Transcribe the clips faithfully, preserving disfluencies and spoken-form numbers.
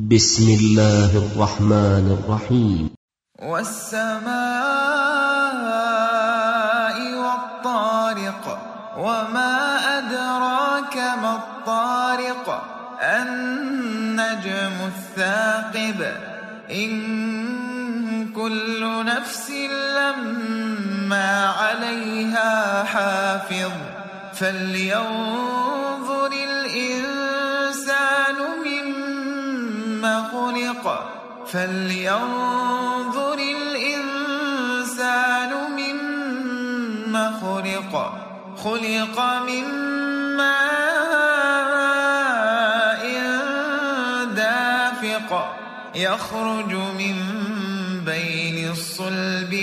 بسم الله الرحمن الرحيم. والسماء والطارق وما أدراك ما الطارق النجم الثاقب إن كل نفس لما عليها حافظ فلينظر الإنسان مما خلق فلينظر الإنسان مما خلق خلق من ماء دافق يخرج من بين الصلب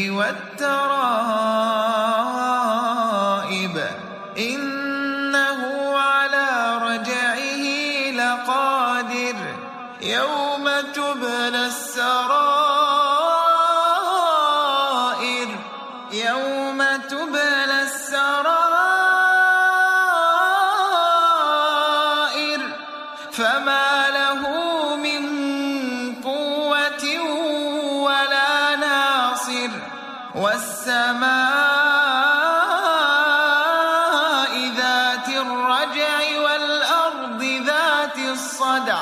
والترائب إنه على رجعه لقادر يوم تبلى السرائر يوم تبلى السرائر فما له من قوة ولا ناصر والسماء ذات الرجع والأرض ذات الصدع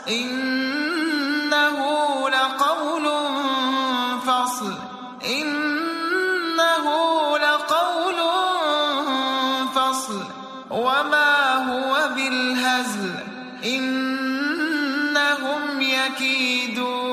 إنه لقول فصل إنه لقول فصل وما هو بالهزل إنهم يكيدون